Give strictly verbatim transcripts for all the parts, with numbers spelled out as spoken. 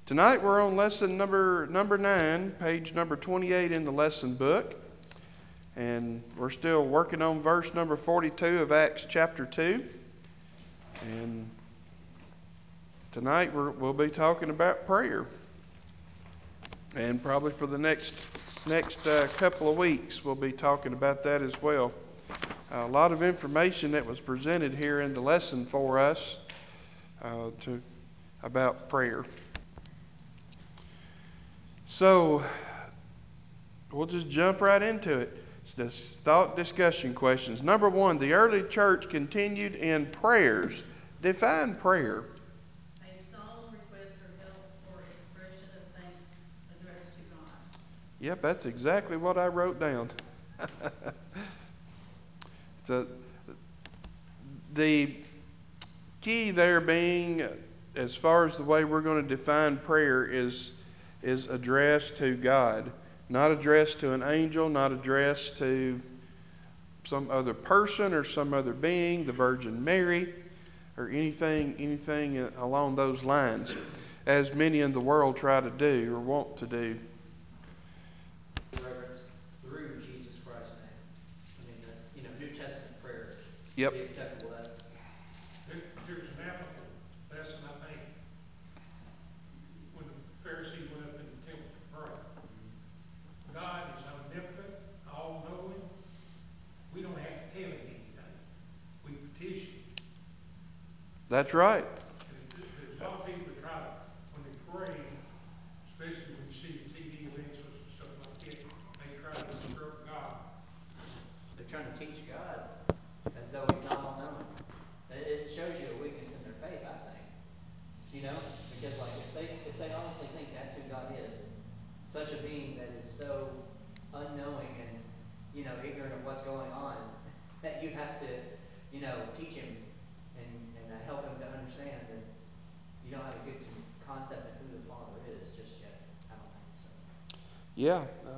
Tonight we're on lesson number number nine, page number twenty-eight in the lesson book. And we're still working on verse number forty-two of Acts chapter two. And tonight we're, we'll be talking about prayer. And probably for the next next uh, couple of weeks we'll be talking about that as well. A lot of information that was presented here in the lesson for us uh, to about prayer. So we'll just jump right into it. It's just thought discussion questions. Number one, the early church continued in prayers. Define prayer. A solemn request for help or expression of thanks addressed to God. Yep, that's exactly what I wrote down. So the key there being, as far as the way we're going to define prayer, is is addressed to God, not addressed to an angel, not addressed to some other person or some other being, the Virgin Mary, or anything anything along those lines, as many in the world try to do or want to do. Reverence through Jesus Christ's name. I mean, that's, you know, New Testament prayer. Yep. Be acceptable. That's There, there's an applicable lesson, I think, when the Pharisee went up in the temple to pray. God is omnipotent, all-knowing. We don't have to tell him anything. We petition. That's right. And there's a lot of people that try to, when they pray, especially when you see the T V evangelists and stuff like that, they try to instruct God. they're trying to teach God as though He's not all-knowing. It shows you a weakness in their faith, I think. You know, because like if they if they honestly think that's who God is, such a being that is so unknowing and, you know, ignorant of what's going on, that you have to, you know, teach him and and uh, help him to understand that you don't have a good concept of who the Father is just yet. I don't think so. Yeah. Uh,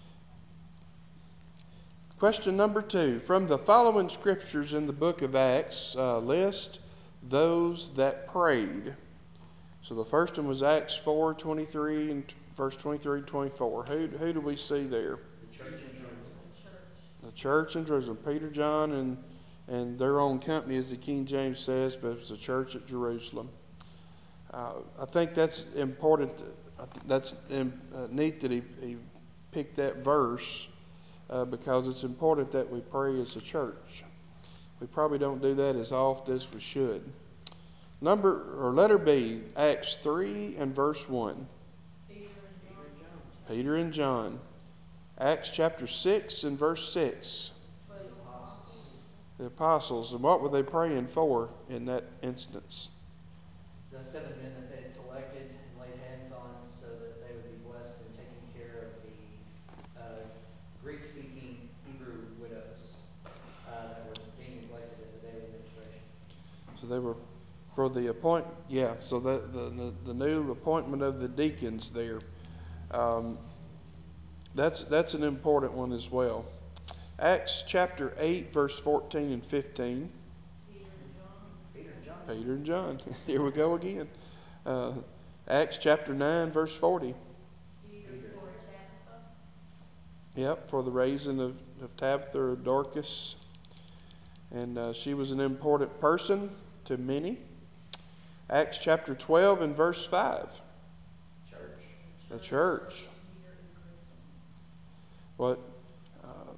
question number two. From the following scriptures in the book of Acts, uh, list those that prayed. So the first one was Acts four twenty-three and verse twenty-three and twenty-four. Who, who do we see there? The church in Jerusalem. The church. The church in Jerusalem. Peter, John, and, and their own company, as the King James says, but it was the church at Jerusalem. Uh, I think that's important. That's um, uh, neat that he, he picked that verse uh, because it's important that we pray as a church. We probably don't do that as often as we should. Number or letter B, Acts three and verse one. Peter and Peter and John. John. Peter and John. Acts chapter six and verse six. Twelve The apostles. apostles. The apostles. And what were they praying for in that instance? The seven men that they had selected and laid hands on so that they would be blessed in taking care of the uh, Greek-speaking Hebrew widows uh, that were being neglected in the daily administration. So they were for the appoint. Yeah. So the the, the, the new appointment of the deacons there. Um, that's that's an important one as well. Acts chapter eight, verse fourteen and fifteen. Peter and John. Peter and John. Peter and John. Here we go again. Uh, Acts chapter nine, verse forty. Peter, Peter. for Tabitha. Yep, for the raising of, of Tabitha or Dorcas. And uh, she was an important person to many. Acts chapter twelve and verse five. Church. The church. Peter in prison. What uh,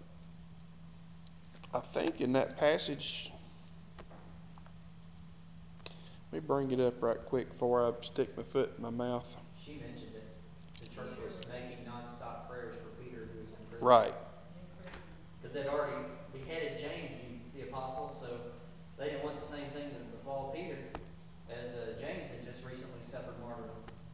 I think in that passage, let me bring it up right quick before I stick my foot in my mouth. She mentioned it. The church was making nonstop prayers for Peter, who was in prison. Right. In prison. Because they'd already beheaded James, the, the apostle, so they didn't want the same thing to befall Peter as uh, James had just recently suffered martyrdom.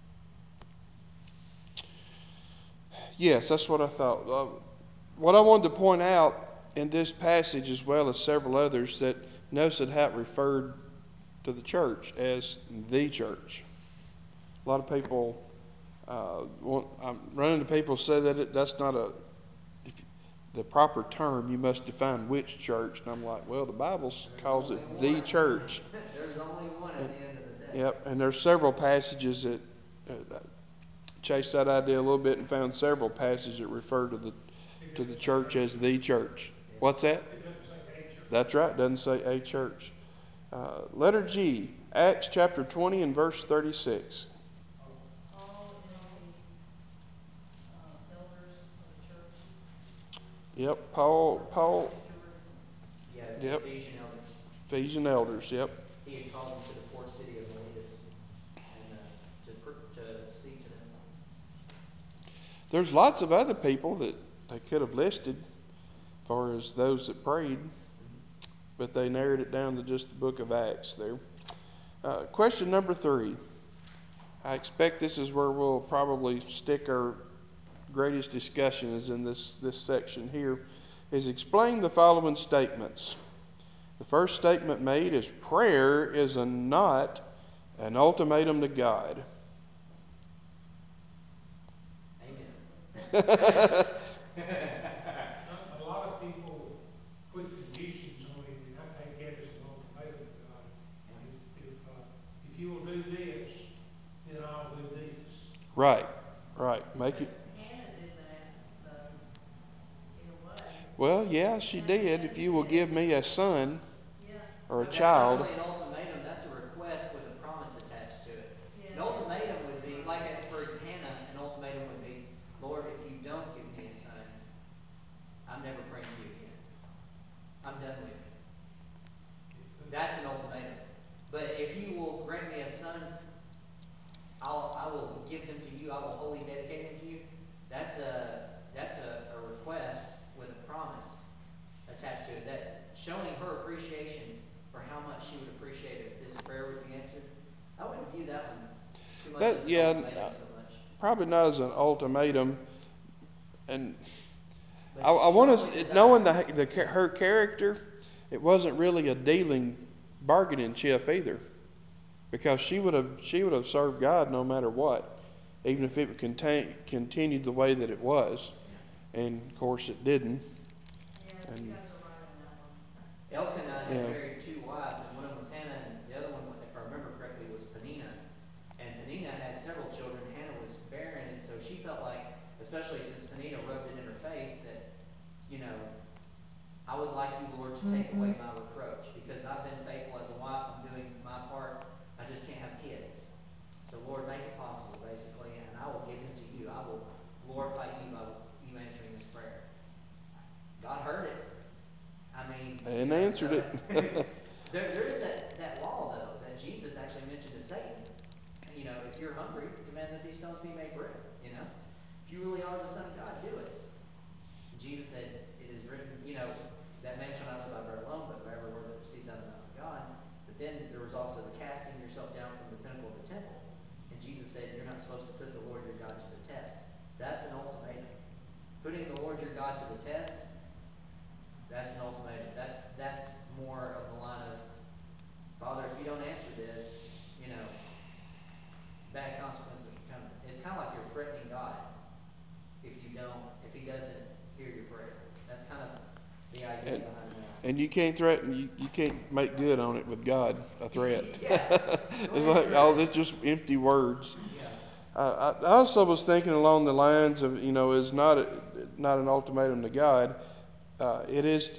Yes, that's what I thought. Uh, what I wanted to point out in this passage, as well as several others, that notice that how it referred to the church as the church. A lot of people, uh, want, I'm running into people who say that it, that's not a if you, the proper term. You must define which church, and I'm like, well, the Bible calls it the church. There's only one at And, the end of the day. yep, and there's several passages that uh, chased that idea a little bit and found several passages that refer to the It to the doesn't say church a as the church. Yeah. What's that? It doesn't say a church. That's right. It doesn't say a church. Uh, letter G, Acts chapter twenty and verse thirty-six. Oh, All in on the, uh, elders of the church. Yep, Paul, of Paul, Jerusalem. Yeah, it's Yep. the Ephesian elders. Ephesian elders, yep. He had called them to the port city of Miletus and uh, to pr- to speak to them. There's lots of other people that they could have listed as far as those that prayed, Mm-hmm. but they narrowed it down to just the book of Acts there. Uh, question number three. I expect this is where we'll probably stick our greatest discussion is in this, this section here, is explain the following statements. The first statement made is prayer is a, not an ultimatum to God. Amen. A, a lot of people put conditions on it, and I take that as an ultimatum to God. Yeah. If, if, uh, if you will do this, then I'll do this. Right, right. Make it. But Hannah did that, though, in a way. Well, yeah, she And did. Hannah If you will said- give me a son Yeah, or a But that's child. not really an ultimatum, that's a request with a promise attached to it. yeah. An ultimatum would be, like uh, for Hannah, an ultimatum would be, Lord, if you don't give me a son, I'm never praying to you again. I'm done with you. That's an ultimatum. But if you will grant me a son, I'll, I will give him to you, I will wholly dedicate him to you. That's a, that's a, a request with a promise attached to it, that showing her appreciation for how much she would appreciate if this prayer would be answered. I wouldn't view that one too much That, as yeah, an ultimatum so much. Probably not as an ultimatum. And But I, she I want strongly to, desired- knowing the, the, her character, it wasn't really a dealing, bargaining chip either. Because she would have, she would have served God no matter what, even if it would contain, continued the way that it was. Yeah. And of course it didn't. Yeah, you And- guys are right on that one. Elkanah had Yeah. married two wives, and one of them was Hannah, and the other one, if I remember correctly, was Peninnah. And Peninnah had several children. Hannah was barren, and so she felt like, especially since Peninnah rubbed it in her face, that, you know, I would like you, Lord, to take away my reproach, because I've been faithful as a wife. I'm doing my part. I just can't have kids. So, Lord, make it possible, basically, and I will give him to you. I will glorify you by you answering this prayer. God heard it. I mean, And you know, answered so it. there, there is that, that law, though, that Jesus actually mentioned to Satan. You know, if you're hungry, command that these stones be made bread. You know, if you really are the Son of God, do it. And Jesus said, "It is written, you know, that man shall not live by bread alone, but by every word that proceeds out of the mouth of God." But then there was also the casting yourself down from the pinnacle of the temple. And Jesus said, "You're not supposed to put the Lord your God to the test." That's an ultimatum. Putting the Lord your God to the test, that's an ultimatum. That's that's more of the line of, Father, if you don't answer this, you know, bad consequences are coming. It's kind of like you're threatening God if you don't, if he doesn't hear your prayer. That's kind of the idea And- behind that. And you can't threaten, you, you can't make good on it with God, a threat. Yeah. It's like, oh, it's just empty words. Yeah. Uh, I I also was thinking along the lines of, you know, is not a, not an ultimatum to God. Uh, it is,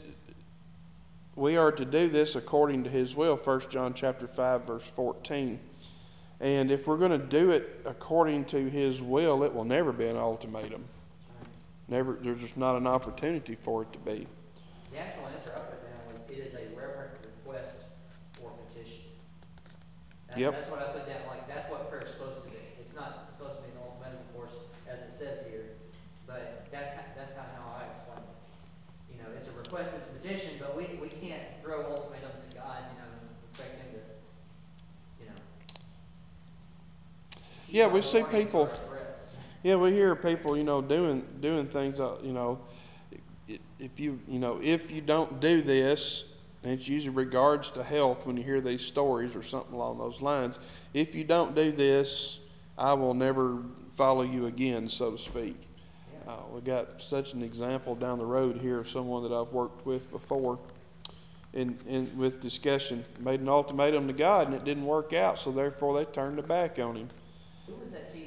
we are to do this according to his will, First John chapter five, verse fourteen. And if we're going to do it according to his will, it will never be an ultimatum. That's right. Never, there's just not an opportunity for it to be. The actual answer I put down was, it is a reverent request or petition. That, Yep. That's what I put down. Like, that's what prayer is supposed to be. It's not supposed to be an ultimatum, of course, as it says here, but that's that's kind of how I explain it. You know, it's a request, it's a petition, but we we can't throw ultimatums at God, you know, and expect him to, you know. heed Yeah, our we see warnings people- or our threats. Yeah, we hear people, you know, doing doing things, uh, you know, i- if you, you know, if you don't do this, and it's usually regards to health when you hear these stories or something along those lines. If you don't do this, I will never follow you again, so to speak. Yeah. Uh, we got such an example down the road here of someone that I've worked with before, in, in with discussion, made an ultimatum to God and it didn't work out, so therefore they turned their back on him. Who was that T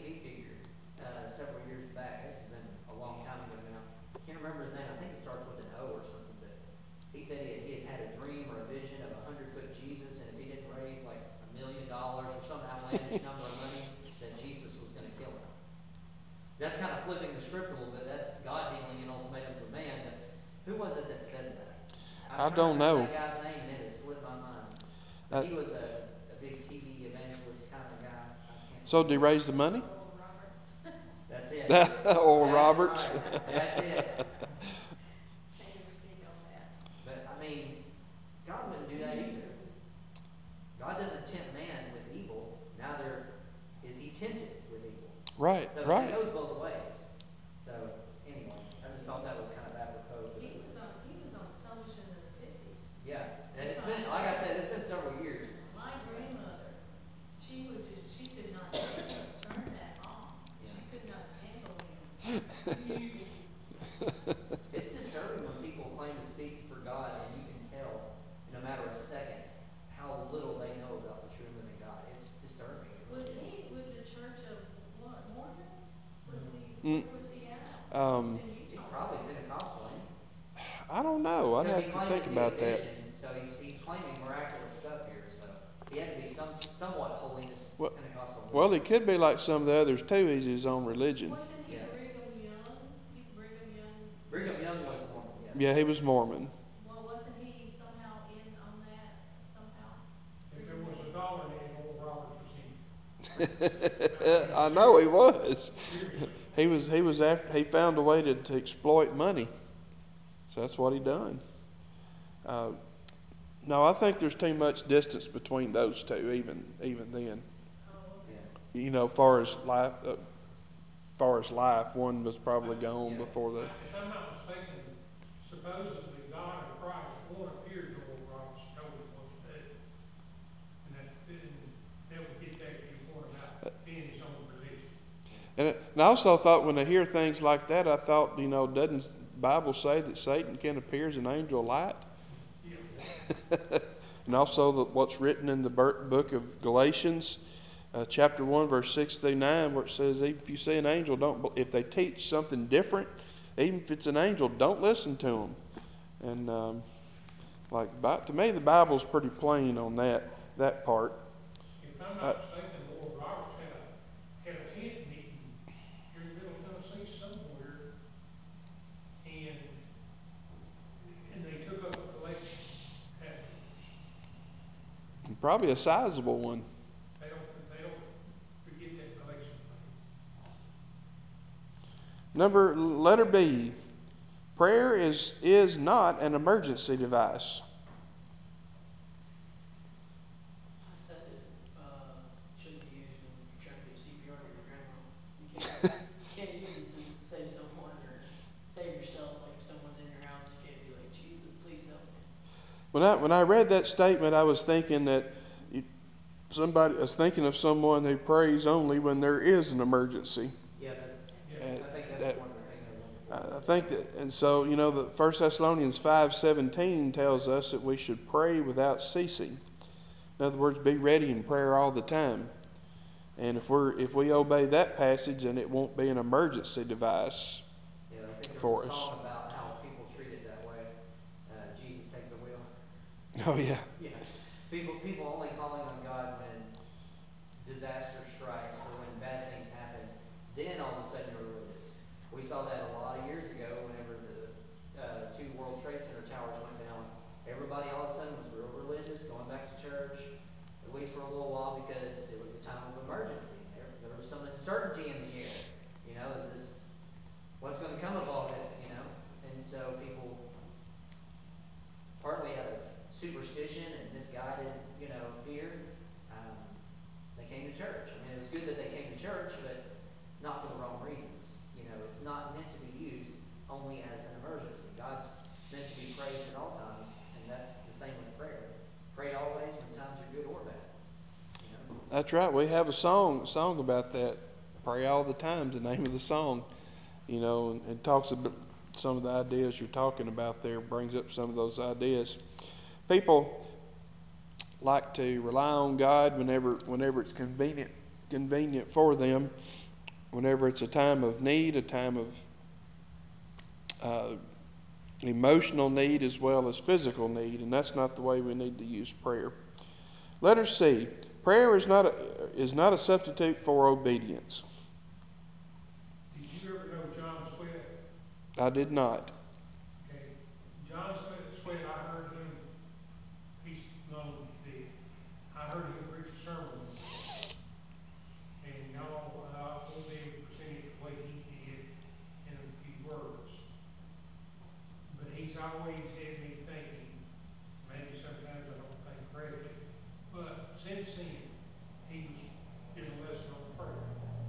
he said he had, he had had a dream or a vision of a hundred foot Jesus, and if he didn't raise like a million dollars or some outlandish number of money, that Jesus was going to kill him. That's kind of flipping the script a little bit. That's God dealing an ultimatum for man. But who was it that said that? I'm I trying don't to remember know. that guy's name, and it has slipped my mind. But Uh, he was a, a big T V evangelist kind of guy. I can't. So did he remember. raise the money? Oral Roberts. That's it. Or That's Roberts? right. That's it. He was big on that. But I mean, God wouldn't do that either. God doesn't tempt man with evil. Neither is he tempted with evil. Right, So right. it goes both ways. So anyway, I just thought that was kind of apropos for He the. was on, he was on television in the fifties. Yeah, and it's been, like I said, it's been several years. My grandmother, she would just, she could not handle, turn that off. Yeah. She could not handle him. It's disturbing when people claim to speak for God and you can tell in a matter of seconds how little they know about the true and living God. It's disturbing. It really Was is. he with the Church of what, Mormon? Was he, Mm. where was he at? Um, He was in He's Utah. probably Pentecostal, ain't he? I don't know. I'd Because he have to claimed think to see a about that. vision, so he's, he's claiming miraculous stuff here. So he had to be some somewhat holiness Well, Pentecostal. Well, he could be like some of the others too. He's his own religion. Wasn't he Yeah. Brigham Young? He, Brigham Young? Brigham Young was Mormon, yes. Yeah, he was Mormon. Well, wasn't he somehow in on that, somehow? If there was a dollar in it, Oral Roberts was in it. I know he was. Seriously. He was. He was after. He found a way to, to exploit money. So that's what he done. Uh, no, I think there's too much distance between those two. Even even then, Oh, okay. Yeah. you know, far as life, uh, far as life, one was probably gone Yeah. before the. If I'm not mistaken, supposedly God or Christ, one appeared to Oral Roberts and told him what to do. And that, and that would get back to your point about being his own religion. And, it, and I also thought when I hear things like that, I thought, you know, doesn't the Bible say that Satan can appear as an angel of light? Yeah. And also the, what's written in the book of Galatians, uh, chapter one, verse six through nine, where it says, if you see an angel, don't. If they teach something different, even if it's an angel, don't listen to them. And um, like to me, the Bible's pretty plain on that that part. If I'm Uh, not mistaken, Oral Roberts had a, had a tent meeting here in Middle Tennessee somewhere, and, and they took up a collection afterwards. Probably a sizable one. They don't, they don't forget that collection plate. Number letter B. Prayer is is not an emergency device. I said it uh, shouldn't be used when you're trying to give C P R to your grandma. You can't you can't use it to save someone or save yourself. Like if someone's in your house, you can't be like, Jesus, please help me. When I when I read that statement, I was thinking that you, somebody I was thinking of someone who prays only when there is an emergency. Yeah, that's. Yeah. And I think that's that, the one thing they're looking for. I I think that, and so you know, the First Thessalonians five seventeen tells us that we should pray without ceasing. In other words, be ready in prayer all the time. And if we're if we obey that passage, then it won't be an emergency device Yeah, I think there for was a us. song about how people treat it that way. Uh, Jesus, take the wheel. Oh yeah. Yeah, people people only calling on God when disaster strikes or when bad things happen. Then all of a sudden you're religious. We saw that a lot of years ago. Whenever the uh, two World Trade Center towers went down, everybody all of a sudden was real religious, going back to church, at least for a little while, because it was a time of emergency. There, there was some uncertainty in the air. You know, is this what's going to come of all this? You know, and so people, partly out of superstition and misguided, you know, fear, um, they came to church. I mean, it was good that they came to church, but not for the wrong reasons. You know, it's not meant to be used only as an emergency. God's meant to be praised at all times, and that's the same with prayer. Pray always when times are good or bad. You know. That's right. We have a song song about that. Pray all the time. The name of the song, you know, and it talks about some of the ideas you're talking about there. Brings up some of those ideas. People like to rely on God whenever whenever it's convenient convenient for them. Whenever it's a time of need, a time of uh, emotional need as well as physical need, and that's not the way we need to use prayer. Letter C, prayer is not a, is not a substitute for obedience. Did you ever know John Sweat? I did not. Okay, John Sweat, Sweat, I heard him, he's long dead. I heard him preach a sermon one day. And y'all, I won't be able to present it the way he did in a few words. But he's always had me thinking, maybe sometimes I don't think correctly, but since then, he was did a lesson on prayer.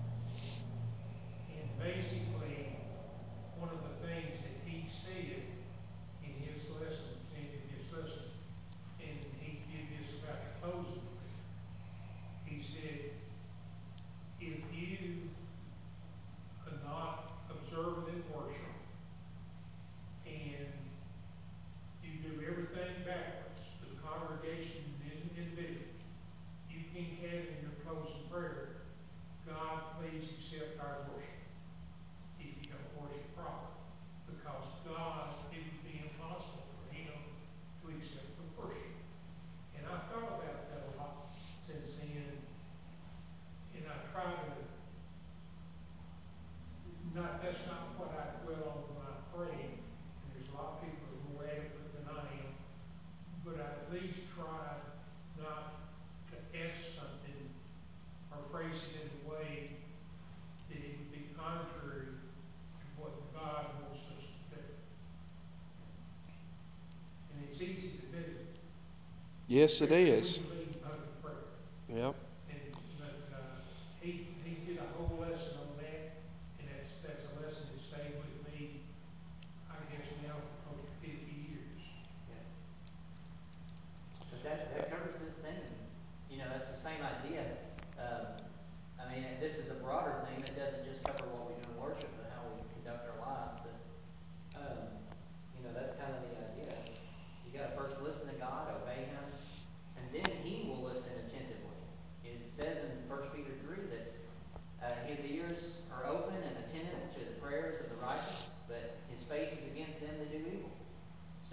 And basically, one of the things that he said in his lessons, in his lesson, and he did this about the closing prayer. He said, if you are not observant in worship and you do everything backwards as a congregation and individuals, you can't have in your closing prayer, God, please accept our worship if you don't worship properly. Because God, it would be impossible for him to accept the worship. And I've thought about that a lot since then, and I try to not, that's not what I dwell on when I pray. And there's a lot of people who are more adequate than I am, but I at least try not to ask something or phrase it in a way that it would be contrary to what God wants us to do. And it's easy to do. Yes, it especially is. when you lead in public prayer. Yep. And, but, uh, he, he did a whole lesson on that, and that's, that's a lesson that stayed with me, I guess now for close to fifty years. Yeah. But that, that covers this theme. You know, that's the same idea. Um, I mean, this is a broader theme. It doesn't just cover what we do in worship, but how we conduct our lives. But, um, you know, that's kind of the idea. You got to first listen to God, obey Him, and then He will listen attentively. It says in First Peter three that uh, His ears are open and attentive to the prayers of the righteous, but His face is against them that do evil. So,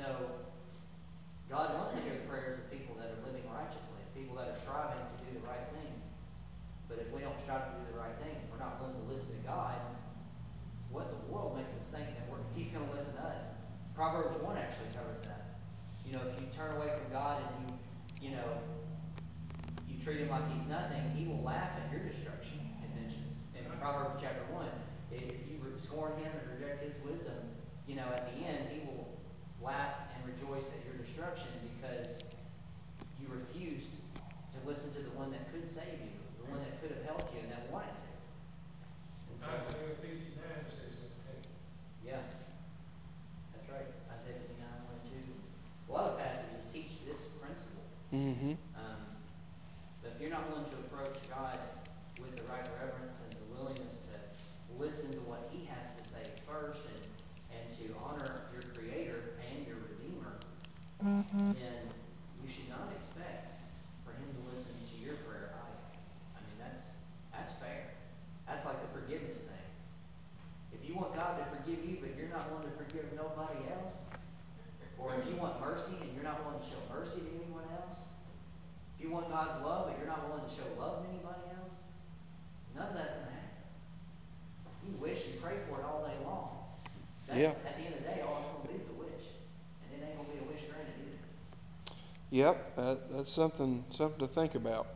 God wants to hear the prayers of people that are living righteously, people that are striving to do the right thing. But if we don't strive to do the right thing, if we're not willing to listen to God, what in the world makes us think that we're, He's going to listen to us? Proverbs one actually covers that. You know, if you turn away from God and you, you know, you treat Him like He's nothing, He will laugh at your destruction, it mentions. In Proverbs chapter one, if you scorn Him and reject His wisdom, you know, at the end, He will laugh and rejoice at your destruction because you refused to listen to the one that could save you, the one that could have helped you and that wanted to. And so, Isaiah fifty-nine says that too. yeah, that's right. Isaiah fifty-nine, one and two. A lot of passages teach this principle. Mm-hmm. Um, but if you're not willing to approach God with the right reverence and the willingness to listen to what He has to say first and, and to honor your Creator and your Redeemer, mm-hmm. then you should not expect for Him to listen to your prayer either. I mean, that's that's fair. That's like the forgiveness thing. If you want God to forgive you, but you're not willing to forgive nobody else, or if you want mercy and you're not willing to show mercy to anyone else, if you want God's love, but you're not willing to show love to anybody else, none of that's going to happen. You can wish and pray for it all day long. That's, Yeah. at the end of the day, all it's going to be is a wish. And it ain't going to be a wish granted either. Yep. That, that's something something to think about.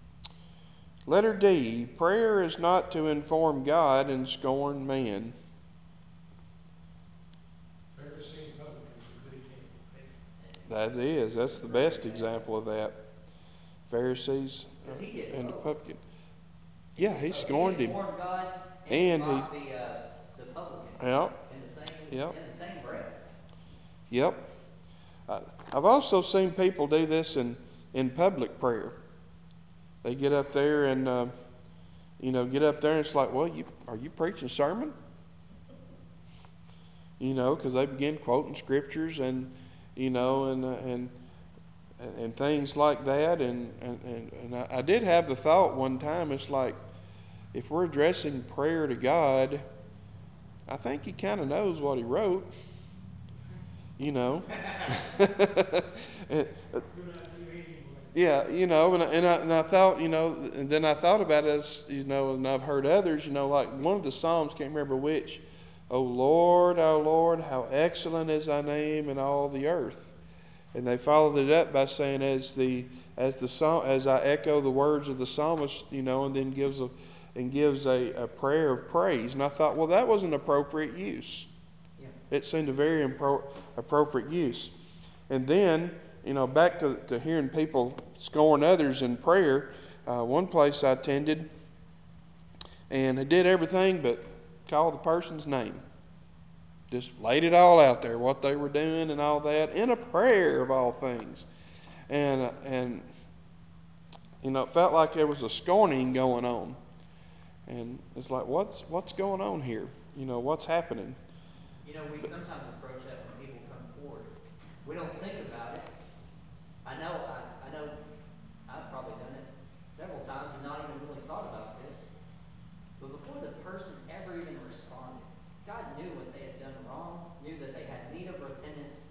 Letter D, prayer is not to inform God and scorn man. Pharisee and publican is a good example of that. That is. That's the best example of that. Pharisees Because he did uh, and the both. publican. He Yeah, did he both. scorned he him. informed God and, And he he, mocked the, uh, the publican yep, in the same yep, in the same breath. yep. Uh, I've also seen people do this in, in public prayer. They get up there and, uh, you know, get up there and it's like, well, you are you preaching a sermon? You know, because they begin quoting scriptures and, you know, and uh, and and things like that. And and and, and I, I did have the thought one time. It's like, if we're addressing prayer to God, I think He kind of knows what He wrote. you know. And, uh, Good idea anyway. yeah, you know, and I, and I and I thought, you know, and then I thought about it as, you know, and I've heard others, you know, like one of the Psalms, can't remember which. Oh Lord, our Lord, how excellent is thy name in all the earth. And they followed it up by saying, as the as the psalm, as I echo the words of the psalmist, you know, and then gives a and gives a, a prayer of praise. And I thought, well, that was an appropriate use. Yeah. It seemed a very impro- appropriate use. And then, you know, back to, to hearing people scorn others in prayer. Uh, one place I attended, and they did everything but call the person's name. Just laid it all out there, what they were doing and all that, in a prayer of all things. And uh, and you know, it felt like there was a scorning going on. And it's like, what's what's going on here? You know, what's happening? You know, we sometimes approach that when people come forward. We don't think about it. I know, I, I know I've probably done it several times and not even really thought about this. But before the person ever even responded, God knew what they had done wrong, knew that they had need of repentance.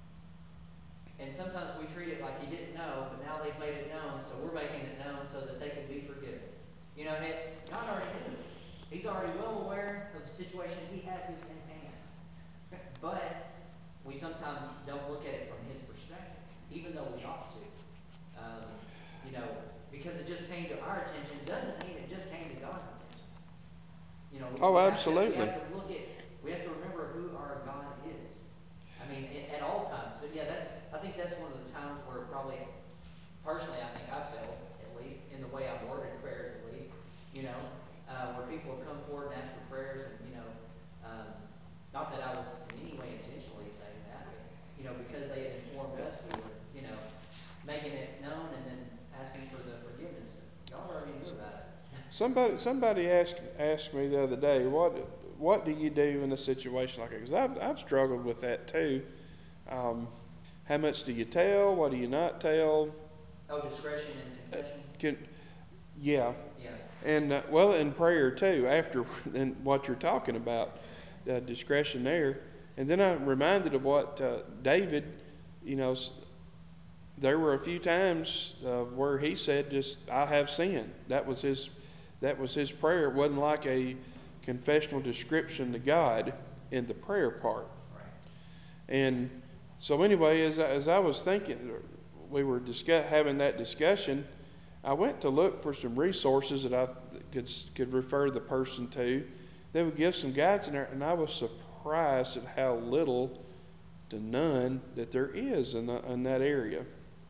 And sometimes we treat it like He didn't know, but now they've made it known, so we're making it known so that they can be forgiven. You know, it, God already knew. He's already well aware of the situation. He has it in hand. But we sometimes don't look at it from His perspective, even though we ought to. Um, you know, because it just came to our attention doesn't mean it just came to God's attention. You know, we, Oh, we absolutely. Have to, we have to look at, we have to remember who our God is. I mean, at, at all times. But yeah, that's, I think that's one of the times where probably, personally, I think I failed, at least, in the way I've worded prayers, at least, you know, uh, where people have come forward and asked for prayers, and, you know, um, not that I was in any way intentionally saying that, but, you know, because they had informed us, we were, you know, making it known and then asking for the forgiveness. But God already knew about it. Somebody somebody asked asked me the other day, what what do you do in a situation like that? Because I've I've struggled with that too. Um, how much do you tell? What do you not tell? Oh, discretion and confession? Can yeah, Yeah. and uh, well, in prayer too. After and what you're talking about, uh, discretion there, and then I'm reminded of what uh, David, you know, there were a few times uh, where he said, "Just I have sinned." That was his, that was his prayer. It wasn't like a confessional description to God in the prayer part. Right. And so anyway, as I, as I was thinking, we were discuss, having that discussion. I went to look for some resources that I could could refer the person to. They would give some guides in there, and I was surprised at how little to none that there is in, the, in that area.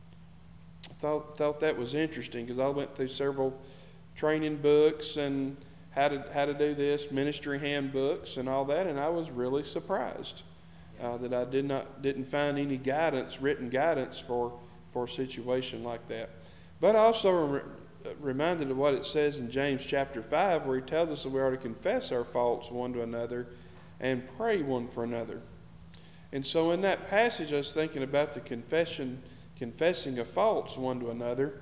I thought thought that was interesting because I went through several training books and how to how to do this, ministry handbooks and all that, and I was really surprised uh, that I did not didn't find any guidance, written guidance for for a situation like that. But I also rem- reminded of what it says in James chapter five, where he tells us that we are to confess our faults one to another and pray one for another. And so in that passage, I was thinking about the confession, confessing of faults one to another.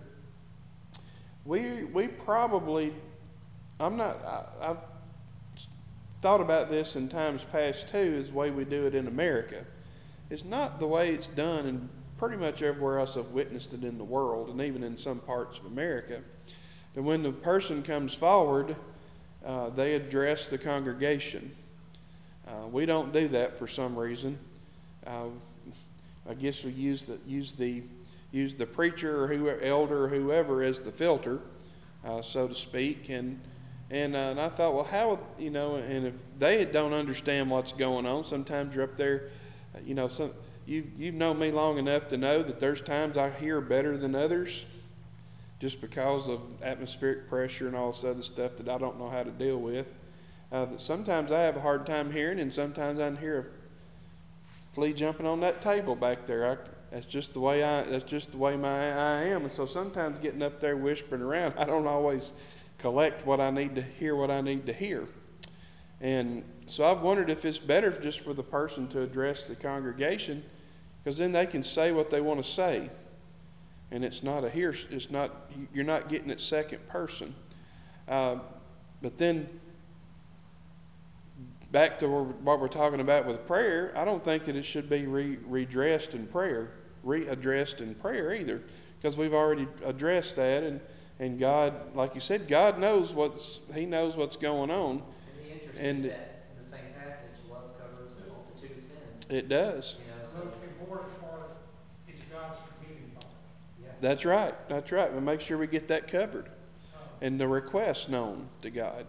We we probably, I'm not, I, I've thought about this in times past too, is the way we do it in America. It's not the way it's done in pretty much everywhere else I've witnessed it in the world, and even in some parts of America. And when the person comes forward, uh, they address the congregation. Uh, we don't do that for some reason. Uh, I guess we use the use the use the preacher or whoever, elder or whoever as the filter, uh, so to speak. And and, uh, and I thought, well, how you know? And if they don't understand what's going on, sometimes you're up there, uh, you know. Some you you've known me long enough to know that there's times I hear better than others, just because of atmospheric pressure and all this other stuff that I don't know how to deal with. Uh, that sometimes I have a hard time hearing, and sometimes I can hear flea jumping on that table back there. I, that's just the way I. That's just the way my I am. And so sometimes getting up there whispering around, I don't always collect what I need to hear. What I need to hear. And so I've wondered if it's better just for the person to address the congregation, because then they can say what they want to say, and it's not a here. It's not. You're not getting it second person. Uh, but then back to what we're talking about with prayer, I don't think that it should be re- redressed in prayer, readdressed in prayer either, because we've already addressed that, and, and God, like you said, God knows what's He knows what's going on. And the interest And is that in the same passage, love covers a multitude of sins. it does. You know, The so most important part is God's forgiving part. yeah. That's right. That's right. We make sure we get that covered, Uh, and the request known to God.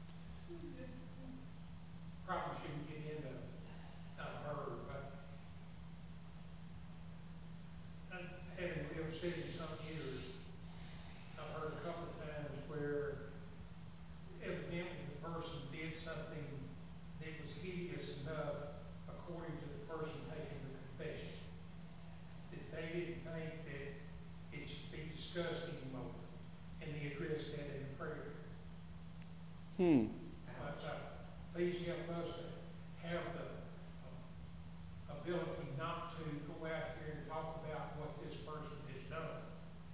Probably shouldn't get into uh, her, but uh, having lived seventy-some years, I've heard a couple of times where evidently the person did something that was hideous enough, according to the person taking the confession, that they didn't think that it should be discussed anymore, and they addressed that in the prayer. Hmm. But Ouch. uh, please help us to have the uh, ability not to go out here and talk about what this person has done.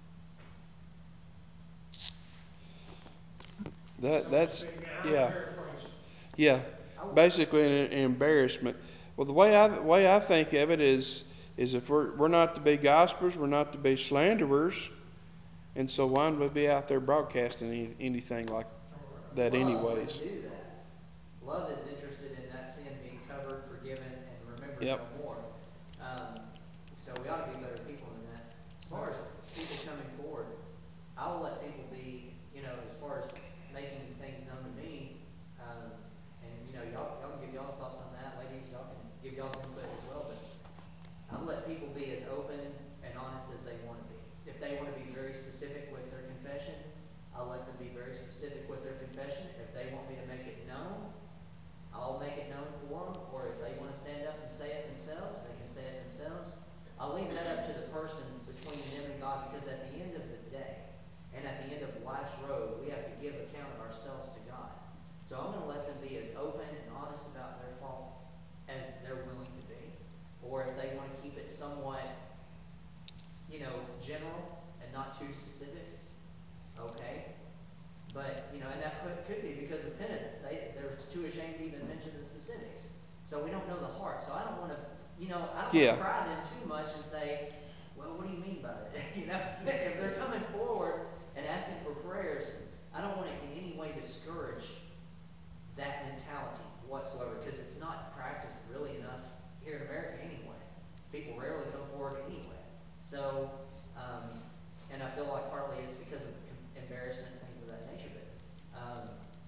That So to that's speak. And I'm yeah. paraphrasing. Yeah, I would- basically an, an embarrassment. Well, the way I the way I think of it is is if we're we're not to be gossipers, we're not to be slanderers, and so why would we be out there broadcasting any, anything like Or, that, Love anyways? wouldn't do that. Love is interested in that sin being covered, forgiven, and remembered Yep. no more. Um, so we ought to be better people than that. As far as people coming forward, I'll let people be, you know, as far as making things known to me, um, and you know, y'all, y'all can give y'all's thoughts on that, ladies. Y'all can give y'all's input as well. But I've let people be as open and honest as they want to be. If they want to be very specific with their confession, I'll let them be very specific with their confession. If they want me to make it known, I'll make it known for them. Or if they want to stand up and say it themselves, they can say it themselves. I'll leave that up to the person between them and God, because at the end of the day, and at the end of life's road, we have to give account of ourselves to God. So I'm going to let them be as open and honest about their fault as they're willing to be. Or if they want to keep it somewhat, you know, general and not too specific, okay. But, you know, and that could, could be because of penitence. They, they're too ashamed to even mention the specifics. So we don't know the heart. So I don't want to, you know, I don't Yeah. want to pry them too much and say, well, what do you mean by that? You know, if they're coming forward and asking for prayers, I don't want to in any way discourage that mentality whatsoever, because it's not practiced really enough here in America anyway. People rarely come forward anyway. So, um, and I feel like partly it's because of com- embarrassment and things of that nature, but um,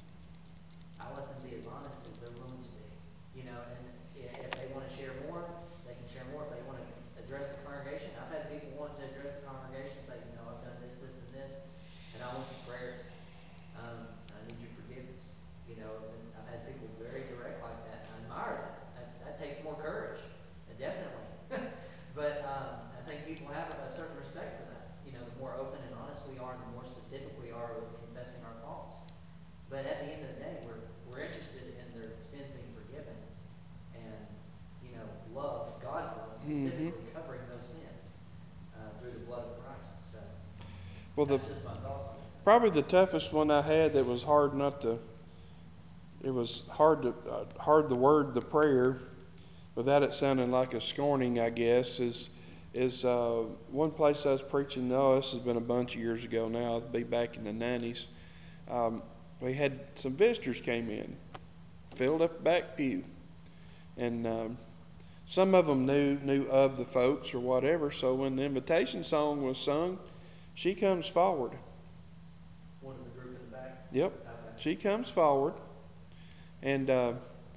I let them be as honest as they're willing to be. You know, and i- if they want to share more, they can share more. If they want to address the congregation, I've had people want to address the congregation, say, you know, I've done this, this, and this, and I want your prayers. Um, I need your forgiveness. You know, and I've had people very direct like that, and I admire that. That, that takes more courage, uh, definitely. But um, I think people have a certain respect for that. You know, the more open and honest we are, and the more specific we are with confessing our faults. But at the end of the day, we're we're interested in their sins being forgiven, and you know, love, God's love, specifically Mm-hmm. covering those sins uh, through the blood of Christ. So Well, the that's just my thoughts on it. probably the toughest one I had that was hard not to. It was hard to uh, hard the word the prayer, without it sounding like a scorning, I guess, is is uh, one place I was preaching. No, this has been a bunch of years ago now. It'll be back in the nineties. Um, we had some visitors came in, filled up the back pew, and um, some of them knew knew of the folks or whatever. So when the invitation song was sung, she comes forward. One of the group in the back. Yep, Okay. she comes forward, and uh,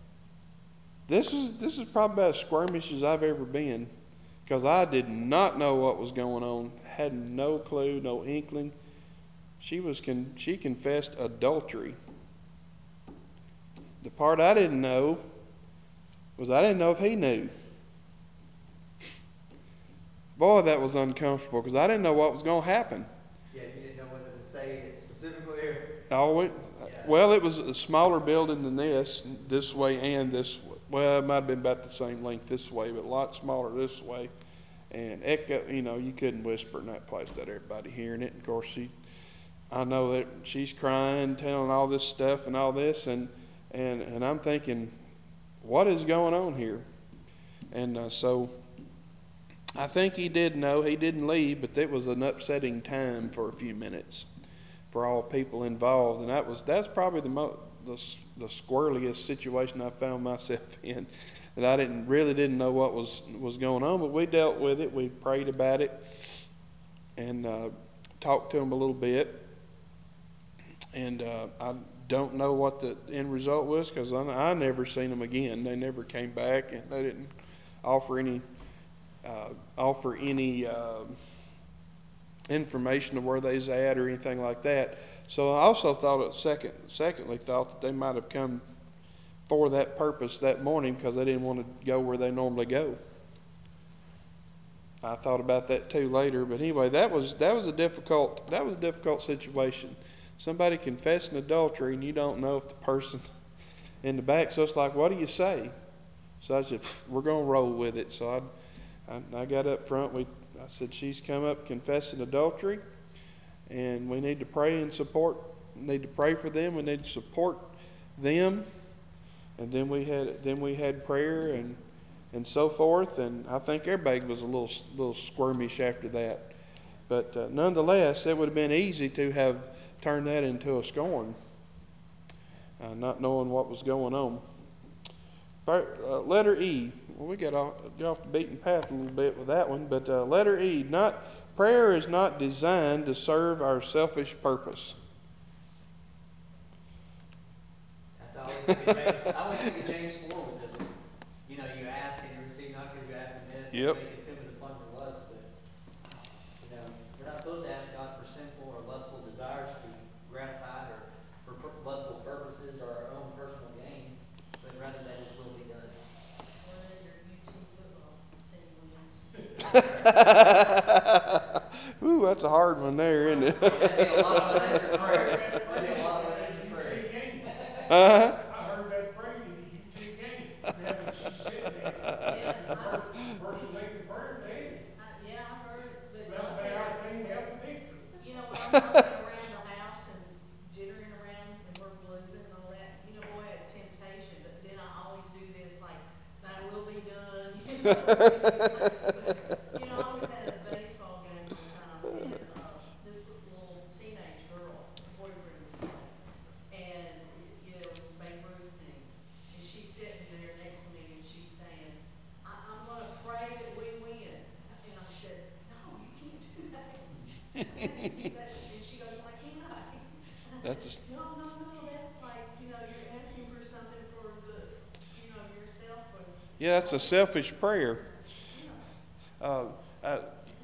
this is this is probably about as squirmish as I've ever been, because I did not know what was going on, had no clue, no inkling. She was con- she confessed adultery. The part I didn't know was I didn't know if he knew. Boy, that was uncomfortable because I didn't know what was going to happen. Yeah, you didn't know whether to say it specifically or. Oh, it, Yeah. well, it was a smaller building than this, this way and this way. Well, it might have been about the same length this way, but a lot smaller this way. And echo, you know, you couldn't whisper in that place without everybody hearing it. And of course, she, I know that she's crying, telling all this stuff and all this, and and and I'm thinking, what is going on here? And uh, so I think he did know. He didn't leave, but it was an upsetting time for a few minutes for all people involved, and that was that's probably the mo- the, the squirreliest situation I found myself in. That I didn't really didn't know what was was going on, but we dealt with it. We prayed about it and uh, talked to him a little bit. And uh, I don't know what the end result was because I, I never seen them again. They never came back, and they didn't offer any uh, offer any uh, information of where they's at or anything like that. So I also thought, it second, secondly, thought that they might have come for that purpose that morning because they didn't want to go where they normally go. I thought about that too later, but anyway, that was that was a difficult that was a difficult situation. Somebody confessing adultery, and you don't know if the person in the back. So it's like, what do you say? So I said, we're gonna roll with it. So I, I, I got up front. We, I said, she's come up confessing adultery, and we need to pray and support. Need to pray for them. We need to support them. And then we had then we had prayer and and so forth. And I think everybody was a little little squirmish after that. But uh, nonetheless, it would have been easy to have turned that into a scorn, uh, not knowing what was going on. Uh, letter E. Well, we got off, got off the beaten path a little bit with that one, but uh, letter E. Not prayer is not designed to serve our selfish purpose. I always think of James. I always think of James four with this one. You know, you ask and you receive not because you ask amiss, that you Yep. may consume with the plunder of lust. That you know, we're not supposed to ask God for sinful or lustful desires to be gratified, or for per- lustful purposes or our own personal gain, but rather that His will be done. Or that your U T football team wins. Ooh, that's a hard one there, isn't it? Hey, that'd be a lot I of heard, unanswered I heard prayers. that That'd be a prayed lot of at a unanswered U T prayers. game. Uh-huh. I heard that prayed at a U T game. Now that she's sitting there, Yeah, the I, per- person leading the prayer is Eddie. I, yeah, I've heard it, but About I'll tell may you, our team have a victory. you know, when I'm working around the house and jittering around and we're bluesing and all that, you know, boy, a temptation, but then I always do this, like, thy will be done, you know, but, you know, I was at a baseball game one time and, uh, this little teenage girl, her boyfriend was playing, and, y- you know, it was Babe Ruth team, and she's sitting there next to me and she's saying, I, I'm gonna pray that we win, and I said, no, you can't do that. That's, that's, and she goes, why can't I? And I said, That's a, no, no, no, that's like, you know, you're asking for something for the, you know, yourself and yeah, that's all a that. selfish prayer. Yeah. Uh, uh,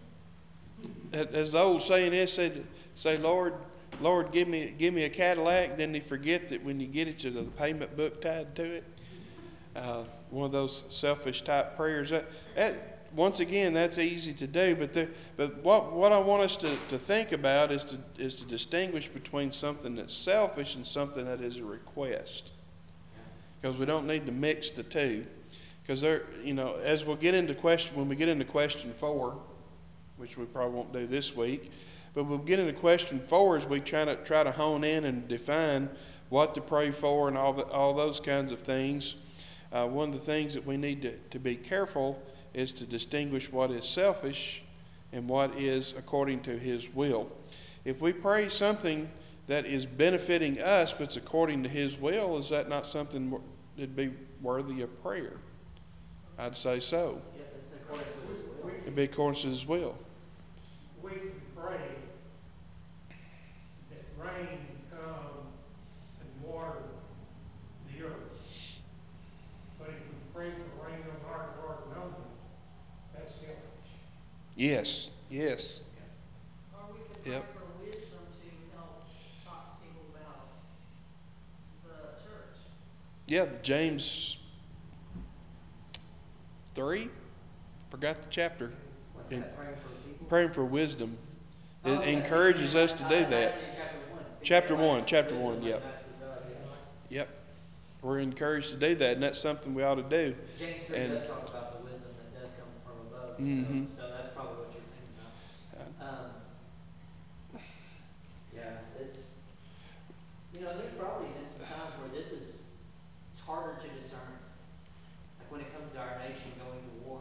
as the old saying is, said, say, Lord, Lord, give me give me a Cadillac. Then you forget that when you get it, there's a payment book tied to it. Uh, one of those selfish type prayers. That, that once again, that's easy to do. But the, but what what I want us to, to think about is to is to distinguish between something that's selfish and something that is a request. Yeah. Because we don't need to mix the two. Because there, you know, as we'll get into question when we get into question four, which we probably won't do this week, but we'll get into question four as we try to try to hone in and define what to pray for and all the, all those kinds of things. Uh, one of the things that we need to, to be careful is to distinguish what is selfish and what is according to His will. If we pray something that is benefiting us but it's according to His will, is that not something that'd be worthy of prayer? I'd say so. Yeah, if it's in accordance with We, His will. we It'd can, be according to His will. we can pray that rain come and water the earth. But if we pray for rain on our garden only, that's selfish. Yes. Yes. Yeah. Or we could pray Yep. for wisdom to help talk to people about the church. Yeah. James three. Forgot the chapter. And What's In that? Praying for people? praying for wisdom. Oh It yeah, defeating encourages us to uh, do that's that. actually in chapter one. Defeating Chapter one. everlasting Chapter wisdom one. like Yep. Damascus God. Yeah. right. Yep. We're encouraged to do that, and that's something we ought to do. James three And does talk about the wisdom that does come from above, though. mm-hmm. So that's probably what you're thinking about. Um, yeah, it's you know, there's probably been some times where this is it's harder to discern. to our nation going to war,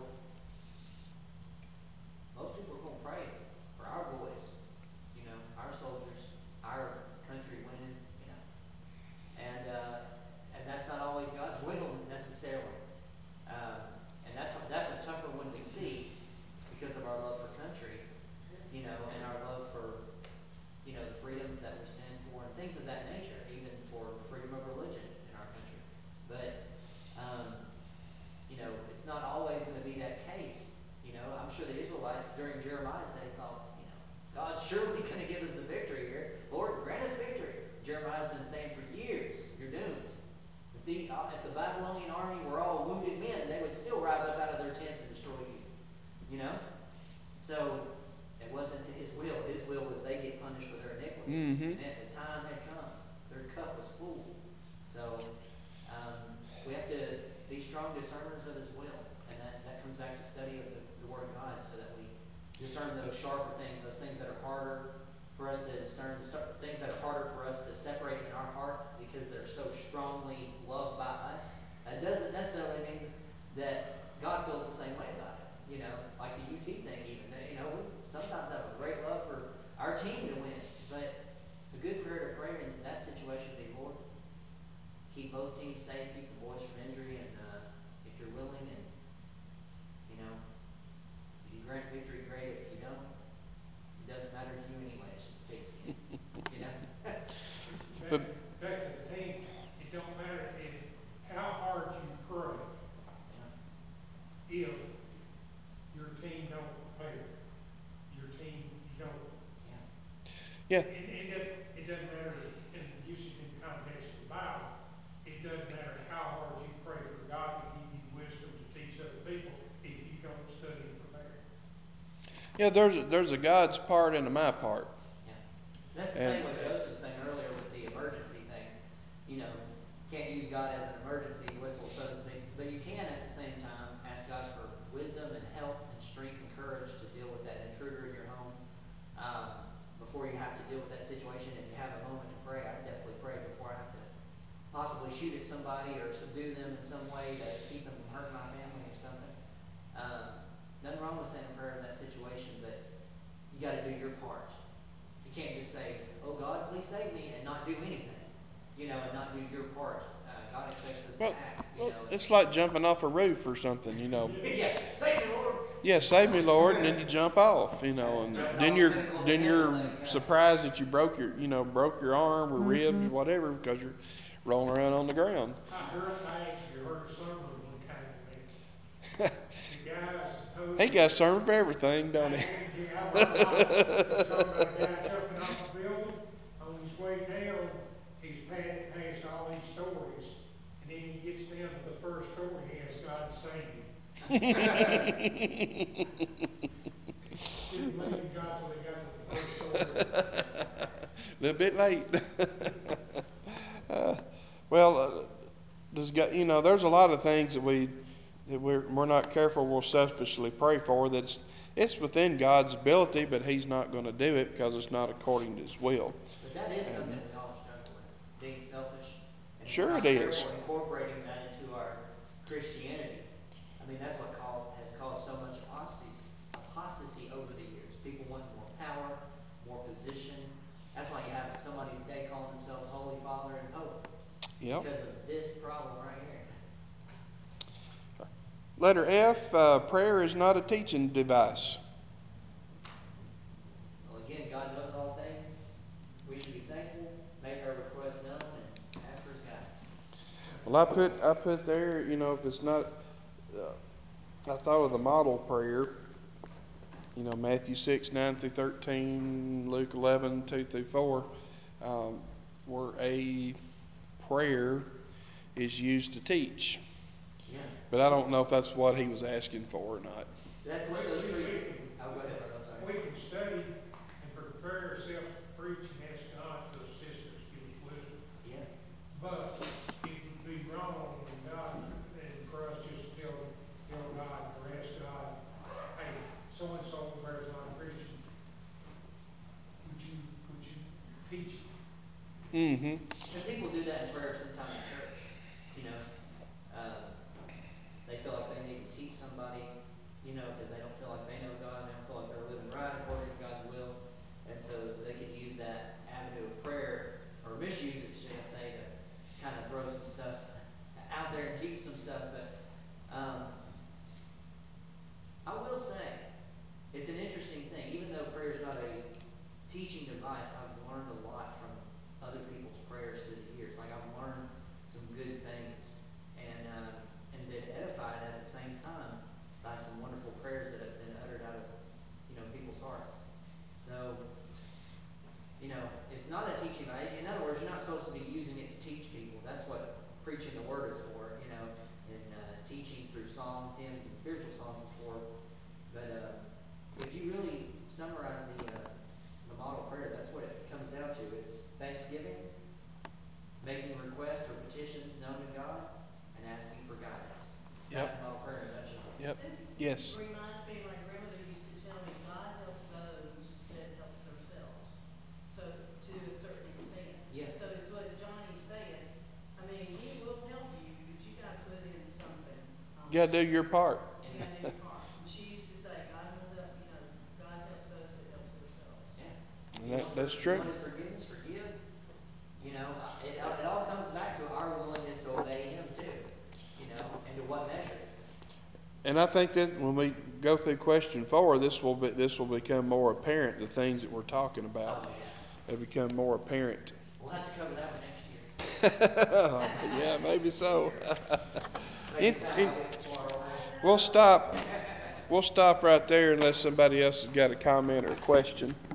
most people are going to pray for our boys, you know, our soldiers, our country winning, you know. And, uh, and that's not always God's will necessarily. Um, and that's, that's a tougher one to see because of our love for country, you know, and our love for, you know, the freedoms that we stand for and things of that nature, even for freedom of religion in our country. But, um, you know, it's not always going to be that case. You know, I'm sure the Israelites during Jeremiah's day thought, you know, God's surely going to give us the victory here. Lord, grant us victory. Jeremiah's been saying for years, you're doomed. If the, uh, if the Babylonian army were all wounded men, they would still rise up out of their tents and destroy you. You know? So, it wasn't his will. His will was they get punished for their iniquity. Mm-hmm. And the time had come. Their cup was full. So, um, we have to be strong discerners of his will. And that, that comes back to study of the, the Word of God so that we discern those sharper things, those things that are harder for us to discern, things that are harder for us to separate in our heart because they're so strongly loved by us. That doesn't necessarily mean that God feels the same way about it. You know, like the U T thing even. You know, we sometimes have a great love for our team to win. But a good prayer to pray in that situation would be, Lord, keep both teams safe, keep the boys from injury, and uh, if you're willing, and you know, if you grant victory, great. If you don't, it doesn't matter to you anyway. It's just a pigskin, you know. Back But to, back to the team, it don't matter if, how hard you pray Yeah, if your team don't prepare. Your team, you don't, yeah, yeah, it, it, doesn't- it doesn't matter in the usage in the context of the Bible. It doesn't matter how hard you pray for God to give you wisdom to teach other people if you don't study and prepare. yeah. There's a, there's a God's part and a my part, yeah. That's the and same with Joseph's thing earlier with the emergency thing. You know, can't use God as an emergency whistle, so to speak, but you can at the same time ask God for wisdom and help and strength and courage to deal with that intruder in your home. Um, before you have to deal with that situation, if you have a moment to pray, I definitely pray before I have to possibly shoot at somebody or subdue them in some way to keep them from hurting my family or something. Um, nothing wrong with saying a prayer in that situation, but you got to do your part. You can't just say, "Oh God, please save me," and not do anything. You know, and not do your part. Uh, God expects us to well, act. You well, know. it's like jumping off a roof or something, you know. Yeah, save me, Lord. Yeah, save me, Lord, and then you jump off, you know, That's and jumping then off you're the pinnacle of the then temple you're thing, yeah. surprised that you broke your, you know, broke your arm or ribs, whatever, because you're rolling around on the ground. I heard, I actually heard a sermon one time where the guy supposed He got sermon for everything, don't I, he? yeah, I learned a lot. He's talking about a guy jumping off a building. On his way down, he's passed, passed all these stories. And then he gets down to the first story and he asks God to save him. Didn't believe in God till he got to the first story. A little bit late. uh, well, uh, does God, you know, there's a lot of things that we that we're we're not careful. We'll selfishly pray for that's it's within God's ability, but He's not going to do it because it's not according to His will. But that is And something we all struggle with, being selfish, and if we're sure, it not is. careful incorporating that into our Christianity. I mean, that's what called, has caused so much apostasy, apostasy over the years. People want more power, more position. That's why you have somebody today calling themselves Holy Father and Pope, Yep. because of this problem right here. Letter F. Uh, prayer is not a teaching device. Well, again, God knows all things. We should be thankful, make our requests known, and ask for His guidance. Well, I put I put there. You know, if it's not, uh, I thought of the model prayer. You know, Matthew six, nine through thirteen, Luke eleven, two through four, um, where a prayer is used to teach. Yeah. But I don't know if that's what he was asking for or not. That's what We, those we, three. we can, Oh, go ahead, brother. I'm sorry. we can study and prepare ourselves to preach and ask God to assist us, give us wisdom. Yeah. But it would be wrong when God, and for us just to tell, tell God or ask God, hey, so-and-so over there is not a Christian. Would you, would you teach him? Mm-hmm. And people do that in prayer sometimes in church. You know, um, they feel like they need stuff out there and teach some stuff, but um, I will say, it's an interesting thing. Even though prayer is not a teaching device, I've learned a lot from other people's prayers through the years. Like I've learned some good things and um, and been edified at the same time by some wonderful prayers that have been uttered out of you know people's hearts. So you know it's not a teaching. In other words, you're not supposed to be using it to teach people. That's what preaching the word is for. You know, and uh, teaching through songs, hymns, and spiritual songs is for. But uh, if you really summarize the uh, the model prayer, that's what it comes down to. It's thanksgiving, making requests or petitions known to God, and asking for guidance. That's Yep. the model prayer in a nutshell. Yep. This Yes. reminds me, my grandmother used to tell me, God helps those that helps themselves. So, to a certain extent. Yeah. So it's what Johnny's saying. I mean, he will help you, but you gotta put in something. Um, You gotta do your part. You gotta do your part. And she used to say, God will help, you know, God helps those that helps themselves. Yeah. And You that, want, that's for, true. you want his forgiveness, forgive. You know, uh, it, it all comes back to our willingness to obey him too. You know, and to what measure. And I think that when we go through question four, this will be, this will become more apparent, the things that we're talking about. Oh, yeah. They become more apparent. We'll have to cover that one next year. Yeah, maybe so. Maybe In- Sal in- gets tomorrow away. We'll stop, we'll stop right there unless somebody else has got a comment or a question.